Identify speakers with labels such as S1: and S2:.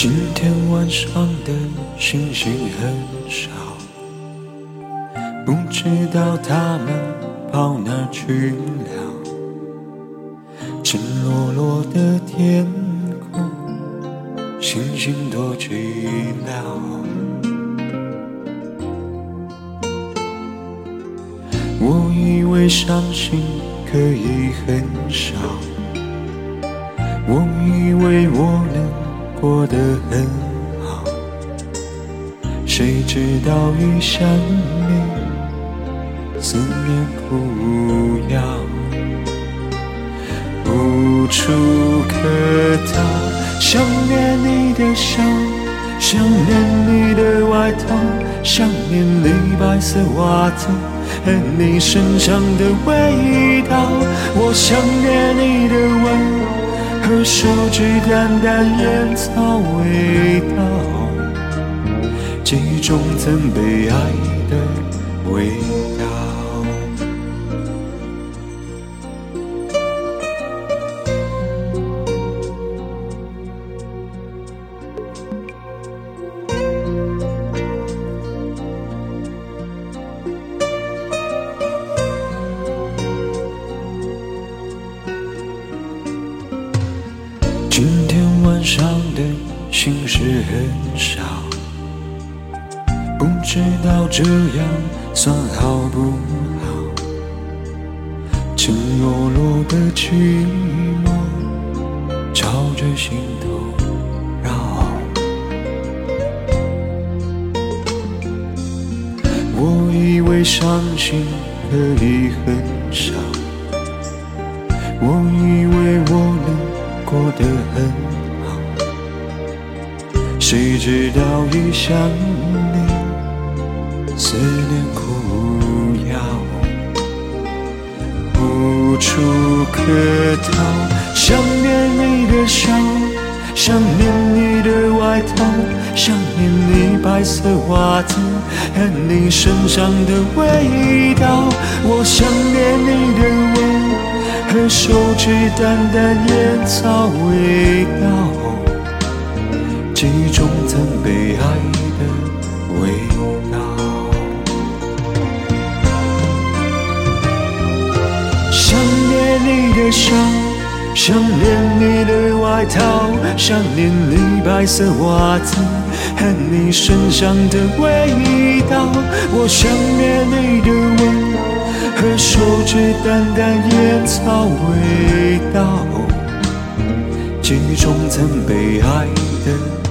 S1: 今天晚上的星星很少，不知道他们跑哪儿去了。赤裸裸的天空，星星多寂寥。我以为伤心可以很少，我以为我能过得很好，谁知道一想你，思念苦药，无处可逃。想念你的笑，想念你的外套，想念你白色袜子和你身上的味道。我想念你的吻和手指淡淡烟草味道，记忆中曾被爱的味道。今天晚上的心事很少，不知道这样算好不好。赤裸裸的寂寞朝着心头绕。我以为伤心可以很少，我以为我能过得很好，谁知道一想你，思念苦药，无处可逃。想念你的笑，想念你的外套，想念你白色袜子和你身上的味道。我想念你的吻和手指淡淡烟草味道，记忆中曾被爱的味道。想念你的笑，想念你的外套，想念你白色袜子和你身上的味道。我想念你的吻和手指淡淡烟草味道，记忆中曾被爱的